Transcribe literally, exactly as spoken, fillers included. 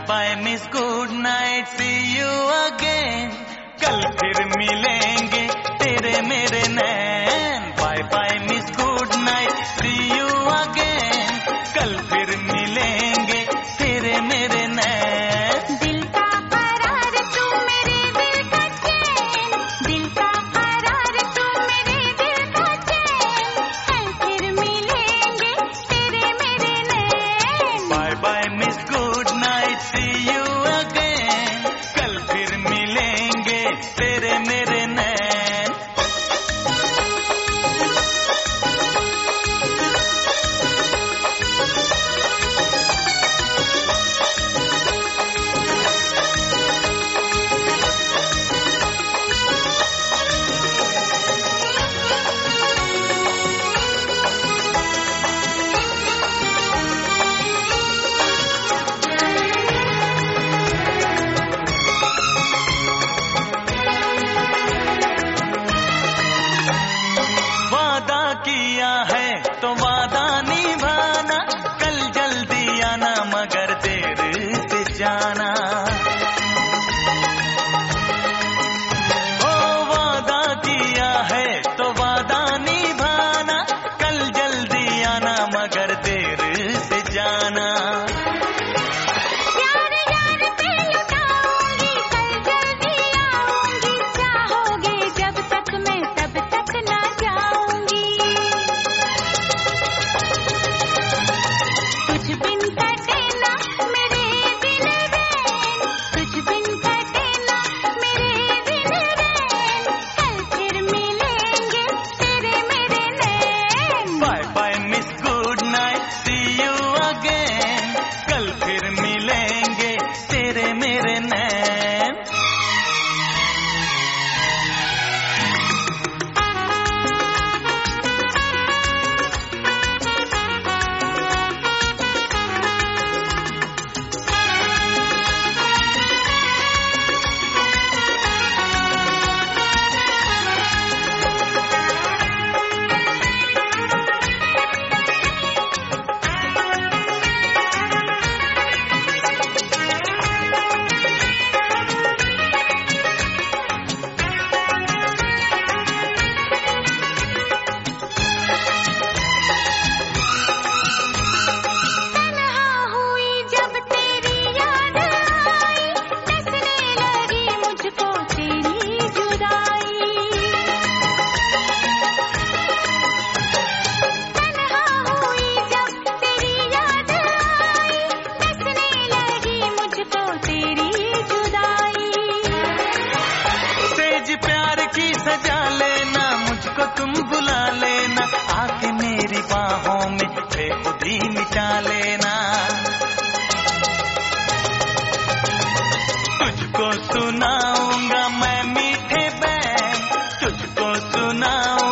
Bye miss good night, see you again. कल फिर मिलेंगे तेरे मेरे नैन। Bye bye miss good night, see you again. कल फिर मिलेंगे तेरे मेरे नैन। दिल का करार तू मेरे दिल का चैन, दिल का करार तू मेरे दिल का चैन। कल फिर मिलेंगे तेरे मेरे नैन। Bye bye miss good night, see you again. कल फिर मिलेंगे तेरे मेरे नैन। वादा किया है तो वादा निभाना, कल जल्दी आना मगर देर से जाना। ओ वादा किया है तो वादा निभाना, कल जल्दी आना मगर देर से जाना। यार यार पे लुटाऊंगी, कल जल्दी आऊंगी। चाहोगे जब तक मैं तब तक ना जाऊंगी। कुछ बिन कटे ना मेरे दिल रैन, कुछ बिन कटे ना मेरे दिल रैन। कल फिर मिलेंगे तेरे मेरे नैन। Bye bye miss good night, see you again. कल फिर मिलेंगे तेरे मेरे नैन। तन्हा हुई जब तेरी याद आई, डसने लगी मुझको तेरी जुदाई। तन्हा हुई जब तेरी याद आई, डसने लगी मुझको तेरी जुदाई। तेज प्यार की सजा लेना, मुझको तुम बुला लेना। आके मेरी बाहों में बेखुदी मिटा लेना। तुझको सुनाऊंगा मैं मीठे बैन, तुझको सुनाऊंगा